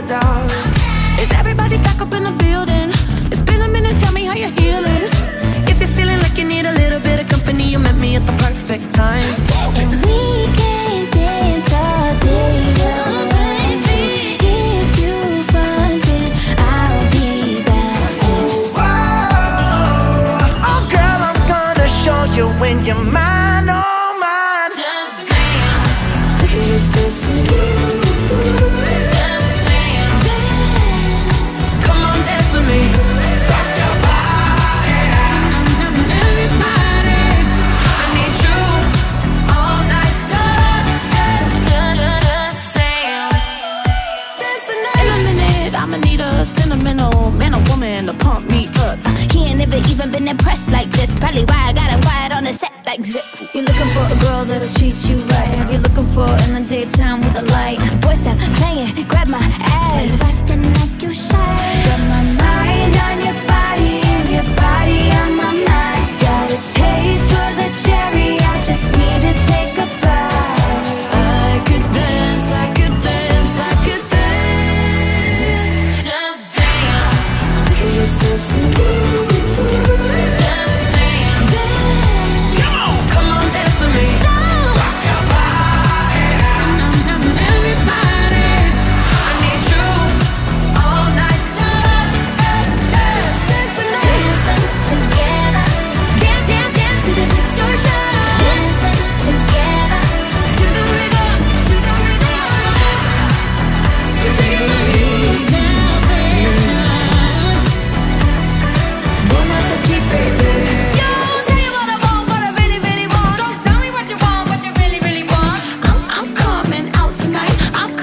down. Is everybody back up in the building? It's been a minute, tell me how you're healing. If you're feeling like you need a little bit of company, you met me at the perfect time. And we can dance all day long, baby. If you find it, I'll be bouncing. Oh girl, I'm gonna show you when you're mine, oh mine. Just dance. Look at you still singing. Just dance. Dance. Come on, dance with me. Rock your body. I'm telling everybody, I need you all night. just dance. In a minute, I'ma need a sentimental man or woman to pump me up. He ain't never even been impressed like this. Probably why I got him quiet on the set like zip. You're looking for a girl that'll treat you right. Have you looking for in the daytime with a light? Boy, stop playing, grab my ass. Acting like you shy. Got my mind on your body and your body on my mind. Got a taste for the cherry, I just need to take a bite. I could dance, I could dance, I could dance. Just dance. Look at you still singing. Come on, dance with me. Rock your body. I need you all night. Dancing Together, dance, dance, dance to the distortion. Dancing together, to the rhythm, to the rhythm. you're taking my salvation. Bon appetit, baby. Yo, tell you what I want, what I really, really want. So tell me what you want, what you really, really want. I'm coming out tonight. I'm